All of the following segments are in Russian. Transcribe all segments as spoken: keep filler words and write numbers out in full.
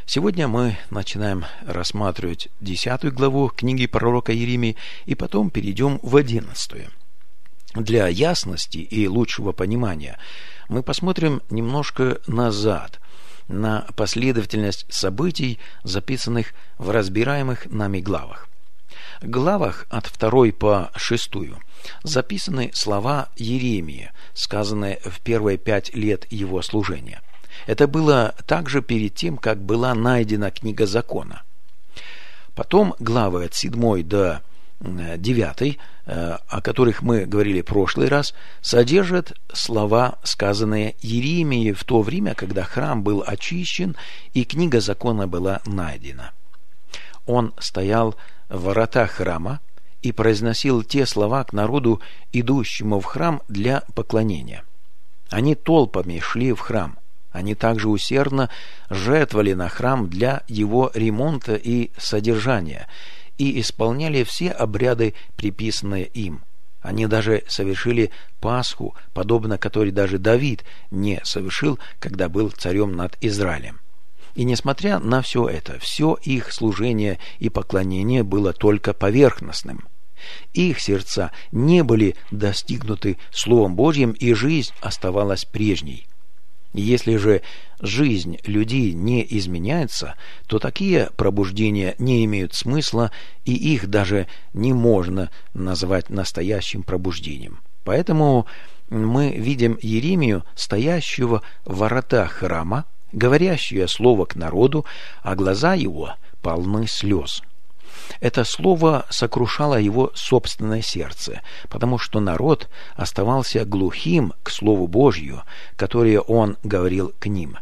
Сегодня мы начинаем рассматривать десятую главу книги пророка Иеремии и потом перейдем в одиннадцатую. Для ясности и лучшего понимания мы посмотрим немножко назад на последовательность событий, записанных в разбираемых нами главах. В главах от второй по шестую записаны слова Иеремии, сказанные в первые пять лет его служения. Это было также перед тем, как была найдена книга закона. Потом главы от седьмой до девятой, о которых мы говорили в прошлый раз, содержат слова, сказанные Иеремией в то время, когда храм был очищен и книга закона была найдена. Он стоял в воротах храма и произносил те слова к народу, идущему в храм для поклонения. Они толпами шли в храм. Они также усердно жертвовали на храм для его ремонта и содержания и исполняли все обряды, приписанные им. Они даже совершили Пасху, подобно которой даже Давид не совершил, когда был царем над Израилем. И несмотря на все это, все их служение и поклонение было только поверхностным. Их сердца не были достигнуты Словом Божьим, и жизнь оставалась прежней. Если же жизнь людей не изменяется, то такие пробуждения не имеют смысла, и их даже не можно назвать настоящим пробуждением. Поэтому мы видим Иеремию, стоящего в воротах храма, говорящее слово к народу, а глаза его полны слез. Это слово сокрушало его собственное сердце, потому что народ оставался глухим к Слову Божью, которое он говорил к ним.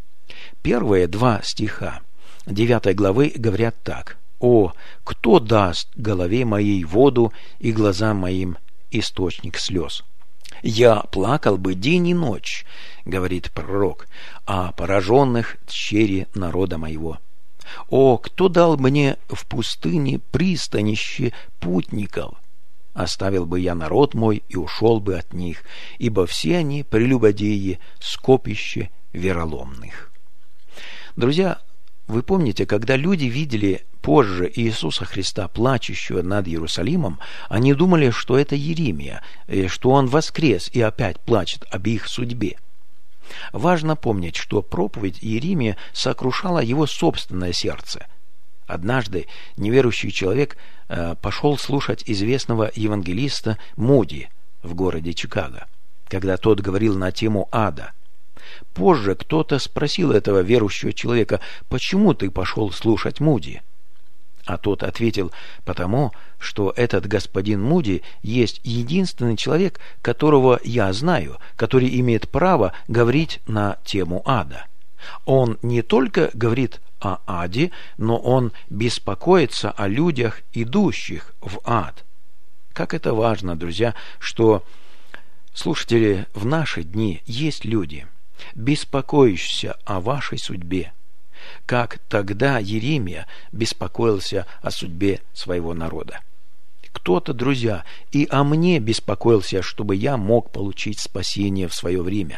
Первые два стиха девятой главы говорят так: «О, кто даст голове моей воду и глазам моим источник слез? Я плакал бы день и ночь, — говорит пророк, — о пораженных тщери народа моего. О, кто дал мне в пустыне пристанище путников? Оставил бы я народ мой и ушел бы от них, ибо все они прелюбодеи, скопище вероломных». Друзья, вы помните, когда люди видели позже Иисуса Христа, плачущего над Иерусалимом, они думали, что это Иеремия, что он воскрес и опять плачет об их судьбе. Важно помнить, что проповедь Иеремии сокрушала его собственное сердце. Однажды неверующий человек э, пошел слушать известного евангелиста Муди в городе Чикаго, когда тот говорил на тему ада. Позже кто-то спросил этого верующего человека: «Почему ты пошел слушать Муди?» А тот ответил: «Потому что этот господин Муди есть единственный человек, которого я знаю, который имеет право говорить на тему ада. Он не только говорит о аде, но он беспокоится о людях, идущих в ад». Как это важно, друзья, что, слушатели, в наши дни есть люди, беспокоящиеся о вашей судьбе, как тогда Иеремия беспокоился о судьбе своего народа. Кто-то, друзья, и о мне беспокоился, чтобы я мог получить спасение в свое время.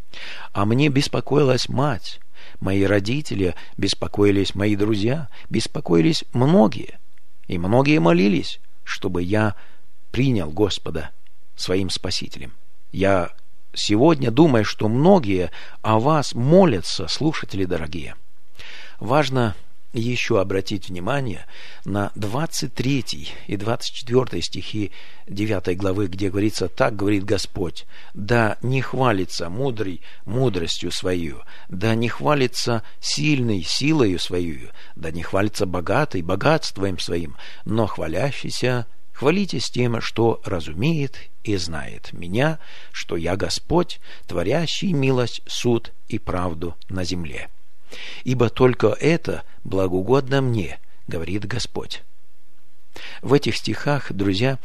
О мне беспокоилась мать, мои родители беспокоились, мои друзья беспокоились, многие, и многие молились, чтобы я принял Господа своим Спасителем. Я сегодня думаю, что многие о вас молятся, слушатели дорогие. Важно еще обратить внимание на двадцать третий и двадцать четвёртый стихи девятой главы, где говорится: «Так говорит Господь, да не хвалится мудрый мудростью своей, да не хвалится сильный силою своей, да не хвалится богатый богатством своим, но хвалящийся хвалитесь тем, что разумеет и знает меня, что я Господь, творящий милость, суд и правду на земле. Ибо только это благоугодно мне, говорит Господь». В этих стихах, друзья,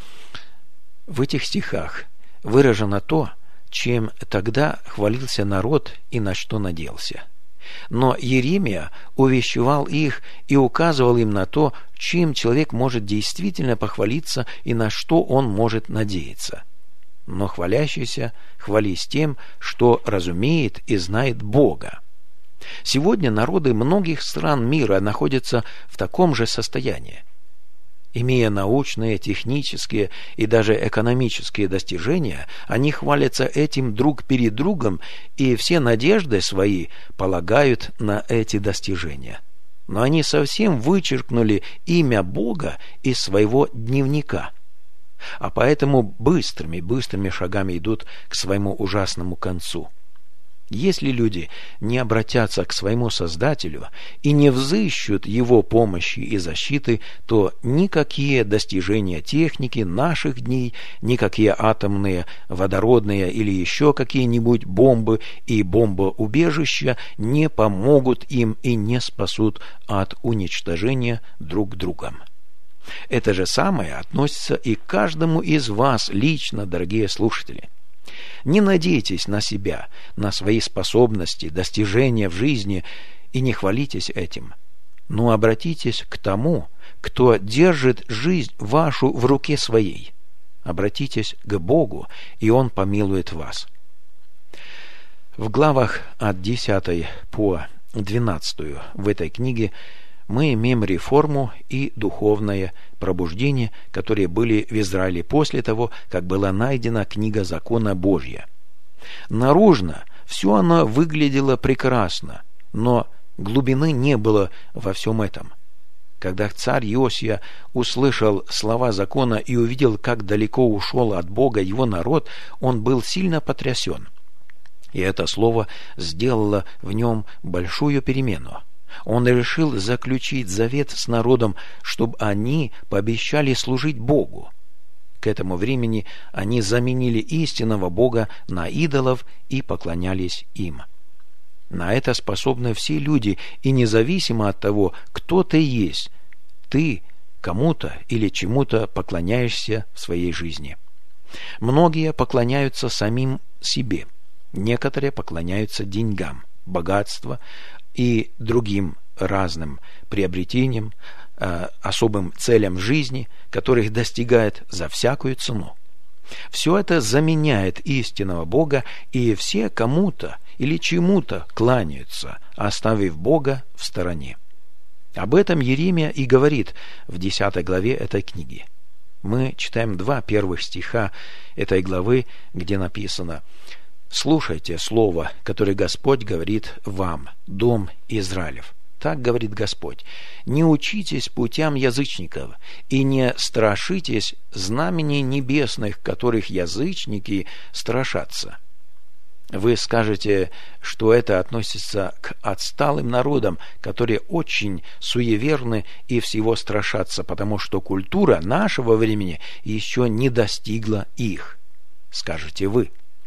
в этих стихах выражено то, чем тогда хвалился народ и на что надеялся. Но Иеремия увещевал их и указывал им на то, чем человек может действительно похвалиться и на что он может надеяться. Но хвалящийся хвались тем, что разумеет и знает Бога. Сегодня народы многих стран мира находятся в таком же состоянии. Имея научные, технические и даже экономические достижения, они хвалятся этим друг перед другом и все надежды свои полагают на эти достижения. Но они совсем вычеркнули имя Бога из своего дневника, а поэтому быстрыми-быстрыми шагами идут к своему ужасному концу. Если люди не обратятся к своему Создателю и не взыщут Его помощи и защиты, то никакие достижения техники наших дней, никакие атомные, водородные или еще какие-нибудь бомбы и бомбоубежища не помогут им и не спасут от уничтожения друг другом. Это же самое относится и к каждому из вас лично, дорогие слушатели. Не надейтесь на себя, на свои способности, достижения в жизни и не хвалитесь этим. Но обратитесь к тому, кто держит жизнь вашу в руке своей. Обратитесь к Богу, и Он помилует вас. В главах от десятой по двенадцатую в этой книге мы имеем реформу и духовное пробуждение, которые были в Израиле после того, как была найдена книга закона Божья. Наружно все оно выглядело прекрасно, но глубины не было во всем этом. Когда царь Иосия услышал слова закона и увидел, как далеко ушел от Бога его народ, он был сильно потрясен. И это слово сделало в нем большую перемену. Он решил заключить завет с народом, чтобы они пообещали служить Богу. К этому времени они заменили истинного Бога на идолов и поклонялись им. На это способны все люди, и независимо от того, кто ты есть, ты кому-то или чему-то поклоняешься в своей жизни. Многие поклоняются самим себе, некоторые поклоняются деньгам, богатству и другим разным приобретениям, э, особым целям жизни, которых достигает за всякую цену. Все это заменяет истинного Бога, и все кому-то или чему-то кланяются, оставив Бога в стороне. Об этом Иеремия и говорит в десятой главе этой книги. Мы читаем два первых стиха этой главы, где написано: «Слушайте слово, которое Господь говорит вам, дом Израилев. Так говорит Господь: не учитесь путям язычников, и не страшитесь знамений небесных, которых язычники страшатся». Вы скажете, что это относится к отсталым народам, которые очень суеверны и всего страшатся, потому что культура нашего времени еще не достигла их, скажете вы.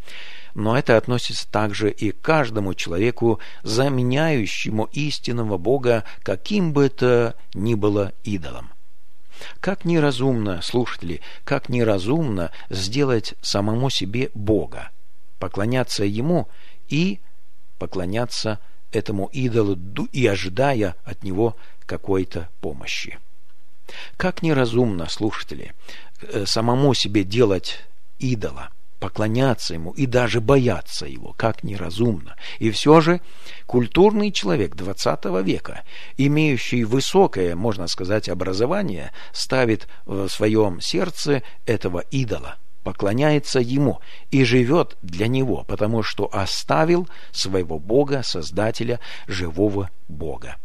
Но это относится также и к каждому человеку, заменяющему истинного Бога каким бы это ни было идолом. Как неразумно, слушатели, как неразумно сделать самому себе Бога, поклоняться Ему и поклоняться этому идолу и ожидая от Него какой-то помощи. Как неразумно, слушатели, самому себе делать идола, поклоняться ему и даже бояться его, как неразумно. И все же культурный человек двадцатого века, имеющий высокое, можно сказать, образование, ставит в своем сердце этого идола, поклоняется ему и живет для него, потому что оставил своего Бога, Создателя, живого Бога.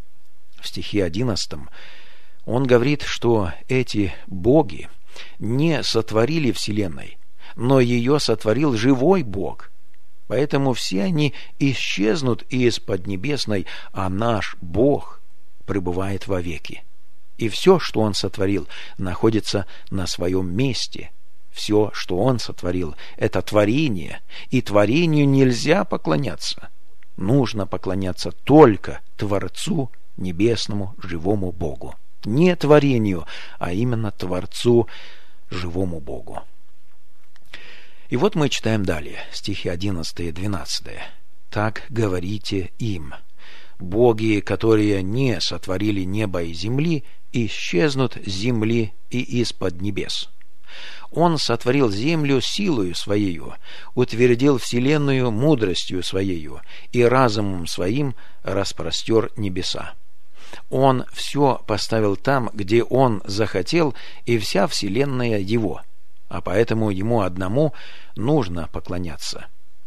В стихе одиннадцатом он говорит, что эти боги не сотворили вселенной, но ее сотворил живой Бог. Поэтому все они исчезнут из поднебесной, а наш Бог пребывает вовеки. И все, что Он сотворил, находится на своем месте. Все, что Он сотворил, это творение, и творению нельзя поклоняться. Нужно поклоняться только Творцу, небесному, живому Богу. Не творению, а именно Творцу, живому Богу. И вот мы читаем далее, стихи одиннадцатый и двенадцатый. «Так говорите им: боги, которые не сотворили небо и земли, исчезнут с земли и из-под небес. Он сотворил землю силою Своею, утвердил вселенную мудростью Своею и разумом Своим распростер небеса. Он все поставил там, где Он захотел, и вся вселенная Его, а поэтому Ему одному нужно поклоняться.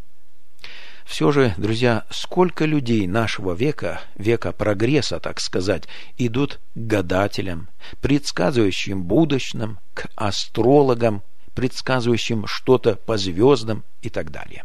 Все же, друзья, сколько людей нашего века, века прогресса, так сказать, идут к гадателям, предсказывающим будущем, к астрологам, предсказывающим что-то по звездам и так далее.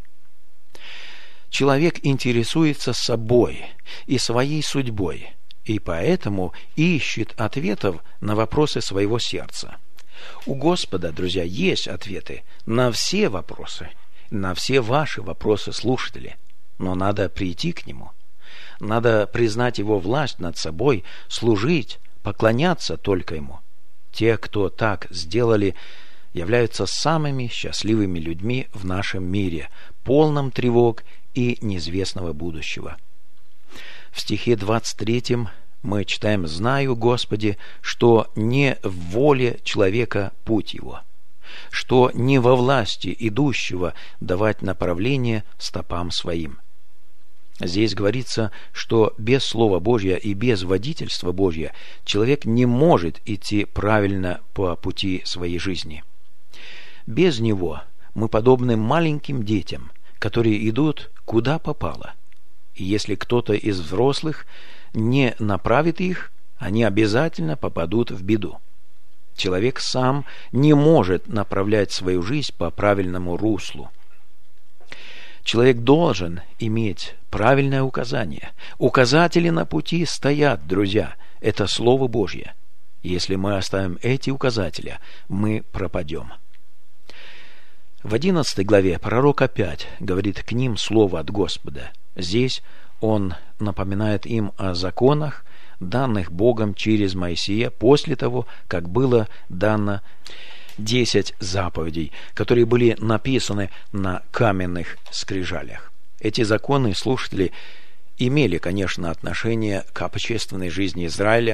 Человек интересуется собой и своей судьбой, и поэтому ищет ответов на вопросы своего сердца. У Господа, друзья, есть ответы на все вопросы, на все ваши вопросы, слушатели, но надо прийти к Нему. Надо признать Его власть над собой, служить, поклоняться только Ему. Те, кто так сделали, являются самыми счастливыми людьми в нашем мире, полном тревог и неизвестного будущего. В стихе двадцать третьем мы читаем: «Знаю, Господи, что не в воле человека путь его, что не во власти идущего давать направление стопам своим». Здесь говорится, что без Слова Божьего и без водительства Божьего человек не может идти правильно по пути своей жизни. Без него мы подобны маленьким детям, которые идут куда попало. И если кто-то из взрослых не направит их, они обязательно попадут в беду. Человек сам не может направлять свою жизнь по правильному руслу. Человек должен иметь правильное указание. Указатели на пути стоят, друзья. Это Слово Божье. Если мы оставим эти указатели, мы пропадем. В одиннадцатой главе пророк опять говорит к ним слово от Господа. Здесь он напоминает им о законах, данных Богом через Моисея после того, как было дано десять заповедей, которые были написаны на каменных скрижалях. Эти законы, слушатели, имели, конечно, отношение к общественной жизни Израиля,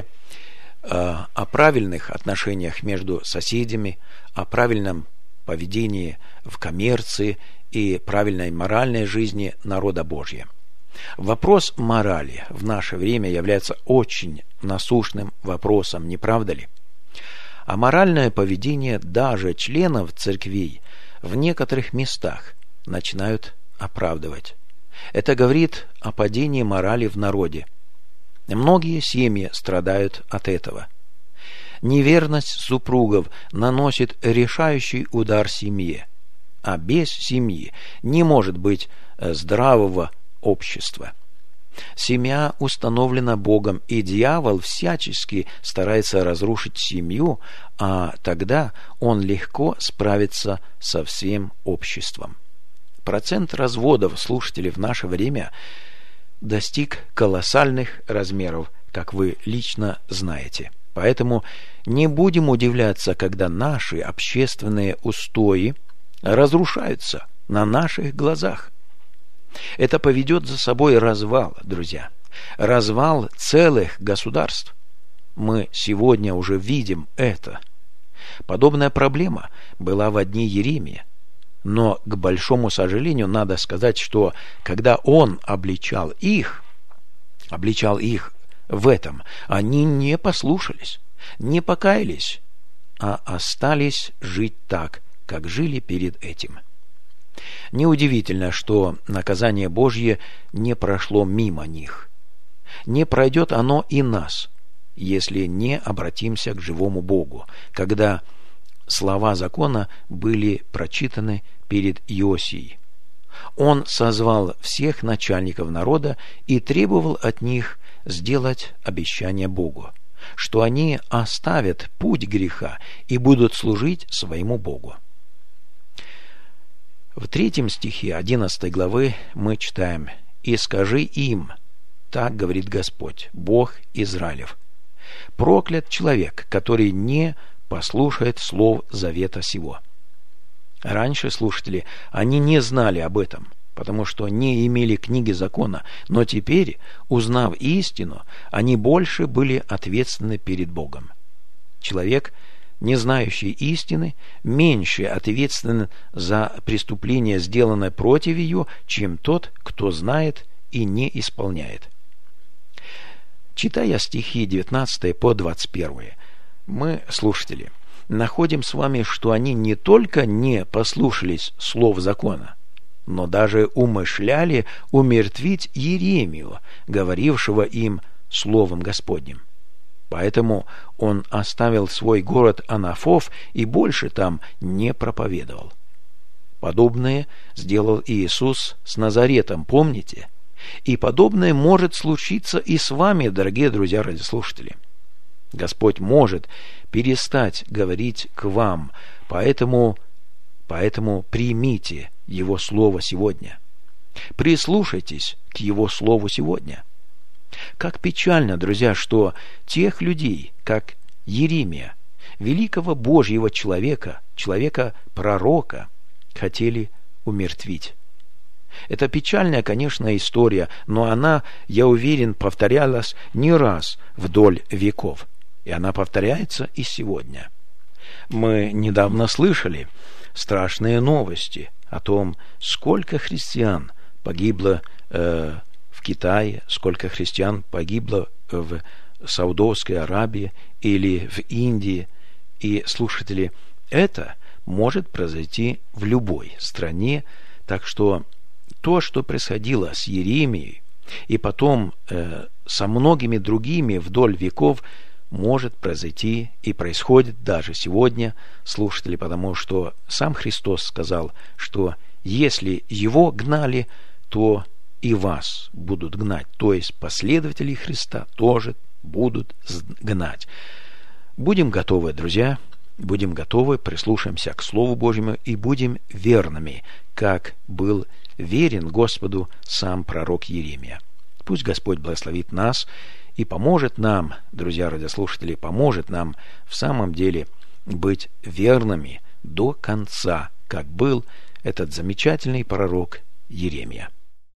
о правильных отношениях между соседями, о правильном поведении в коммерции и правильной моральной жизни народа Божьего. Вопрос морали в наше время является очень насущным вопросом, не правда ли? А моральное поведение даже членов церквей в некоторых местах начинают оправдывать. Это говорит о падении морали в народе. Многие семьи страдают от этого. Неверность супругов наносит решающий удар семье, а без семьи не может быть здравого общества. Семья установлена Богом, и дьявол всячески старается разрушить семью, а тогда он легко справится со всем обществом. Процент разводов, слушатели, в наше время достиг колоссальных размеров, как вы лично знаете. Поэтому не будем удивляться, когда наши общественные устои разрушаются на наших глазах. Это поведет за собой развал, друзья, развал целых государств. Мы сегодня уже видим это. Подобная проблема была в дни Иеремии. Но, к большому сожалению, надо сказать, что когда он обличал их, обличал их в этом, они не послушались, не покаялись, а остались жить так, как жили перед этим. Неудивительно, что наказание Божье не прошло мимо них. Не пройдет оно и нас, если не обратимся к живому Богу, когда слова закона были прочитаны перед Иосией. Он созвал всех начальников народа и требовал от них сделать обещание Богу, что они оставят путь греха и будут служить своему Богу. В третьем стихе одиннадцатой главы мы читаем: «И скажи им, так говорит Господь, Бог Израилев, проклят человек, который не послушает слов завета сего». Раньше, слушатели, они не знали об этом, потому что не имели книги закона, но теперь, узнав истину, они больше были ответственны перед Богом. Человек не знающий истины, меньше ответственен за преступление, сделанное против ее, чем тот, кто знает и не исполняет. Читая стихи девятнадцатый по двадцать первый, мы, слушатели, находим с вами, что они не только не послушались слов закона, но даже умышляли умертвить Иеремию, говорившего им словом Господним. Поэтому он оставил свой город Анафов и больше там не проповедовал. Подобное сделал Иисус с Назаретом, помните? И подобное может случиться и с вами, дорогие друзья радиослушатели. Господь может перестать говорить к вам, поэтому, поэтому примите Его Слово сегодня. Прислушайтесь к Его Слову сегодня. Как печально, друзья, что тех людей, как Иеремия, великого Божьего человека, человека-пророка, хотели умертвить. Это печальная, конечно, история, но она, я уверен, повторялась не раз вдоль веков, и она повторяется и сегодня. Мы недавно слышали страшные новости о том, сколько христиан погибло э, в Китае, сколько христиан погибло в Саудовской Аравии или в Индии. И, слушатели, это может произойти в любой стране, так что то, что происходило с Иеремией и потом э, со многими другими вдоль веков, может произойти и происходит даже сегодня, слушатели, потому что сам Христос сказал, что если Его гнали, то и вас будут гнать, то есть последователи Христа тоже будут гнать. Будем готовы, друзья, будем готовы, прислушаемся к Слову Божьему и будем верными, как был верен Господу сам пророк Иеремия. Пусть Господь благословит нас и поможет нам, друзья радиослушатели, поможет нам в самом деле быть верными до конца, как был этот замечательный пророк Иеремия.